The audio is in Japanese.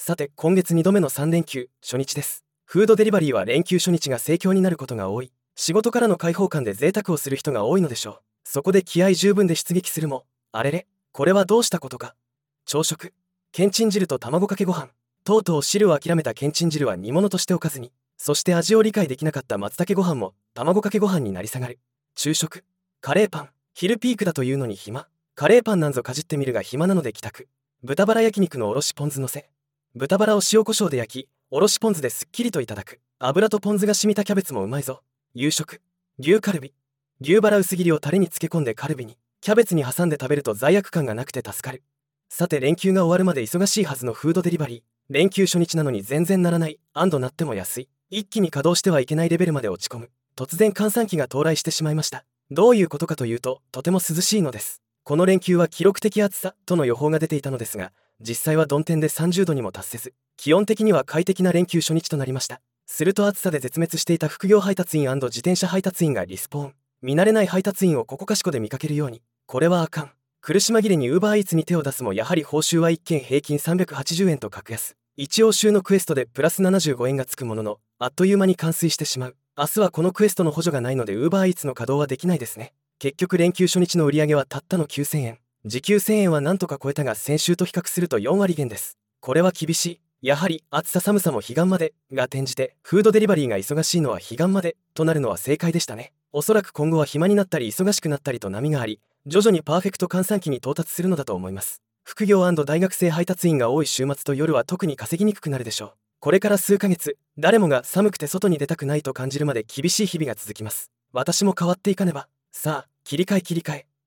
さて、今月2度目の3連休初日です。フードデリバリーは連休初日が盛況になることが多い。仕事からの解放感で贅沢をする人が多いのでしょう。そこで気合十分で出撃するも、あれれ、これはどうしたことか。朝食、けんちん汁と卵かけご飯。とうとう汁を諦めたけんちん汁は煮物としておかずに、そして味を理解できなかった松茸ご飯も卵かけご飯になり下がる。昼食、カレーパン。昼ピークだというのに暇。カレーパンなんぞかじってみるが暇なので帰宅。豚バラ焼肉のおろしポン酢のせ。豚バラを塩コショウで焼き、おろしポン酢ですっきりといただく。油とポン酢が染みたキャベツもうまいぞ。夕食、牛カルビ。牛バラ薄切りをタレに漬け込んでカルビに、キャベツに挟んで食べると罪悪感がなくて助かる。さて、連休が終わるまで忙しいはずのフードデリバリー。連休初日なのに全然ならない。なっても安い。一気に稼働してはいけないレベルまで落ち込む。突然閑散期が到来してしまいました。どういうことかというと、とても涼しいのです。この連休は記録的暑さとの予報が出ていたのですが、実際は曇天で30度にも達せず、気温的には快適な連休初日となりました。すると暑さで絶滅していた副業配達員&自転車配達員がリスポーン。見慣れない配達員をここかしこで見かけるように。これはあかん。苦し紛れに Uber Eats に手を出すもやはり報酬は1件平均380円と格安。一応週のクエストでプラス75円がつくものの、あっという間に完遂してしまう。明日はこのクエストの補助がないので Uber Eats の稼働はできないですね。結局連休初日の売り上げはたったの9000円。時給1000円はなんとか超えたが先週と比較すると4割減です。これは厳しい。やはり暑さ寒さも彼岸までが転じてフードデリバリーが忙しいのは彼岸までとなるのは正解でしたね。おそらく今後は暇になったり忙しくなったりと波があり、徐々にパーフェクト閑散期に到達するのだと思います。副業&大学生配達員が多い週末と夜は特に稼ぎにくくなるでしょう。これから数ヶ月、誰もが寒くて外に出たくないと感じるまで厳しい日々が続きます。私も変わっていかねば。さあ、切り替え。